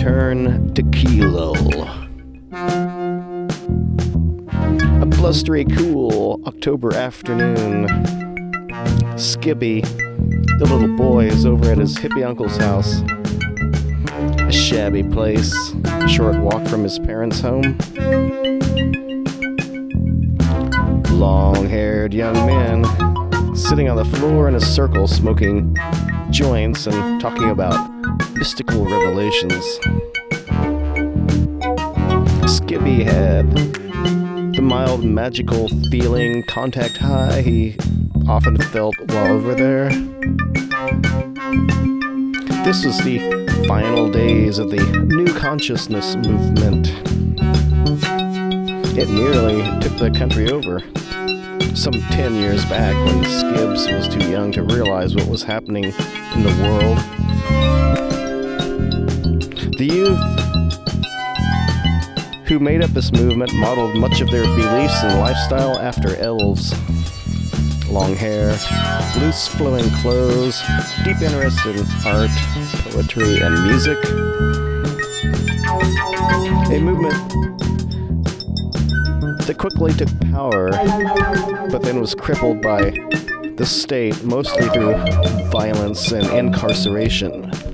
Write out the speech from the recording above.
return to Kilo. A blustery, cool October afternoon. Skippy, the little boy, is over at his hippie uncle's house. A shabby place, a short walk from his parents' home. Long-haired young men sitting on the floor in a circle smoking joints and talking about mystical revelations. Skippy had the mild magical feeling, contact high, he often felt while over there. This was the final days of the New Consciousness movement. It nearly took the country over. Some 10 years back, when Skibbs was too young to realize what was happening in the world. The youth who made up this movement modeled much of their beliefs and lifestyle after elves. Long hair, loose flowing clothes, deep interest in art, poetry, and music. A movement that quickly took power, but then was crippled by the state, mostly through violence and incarceration.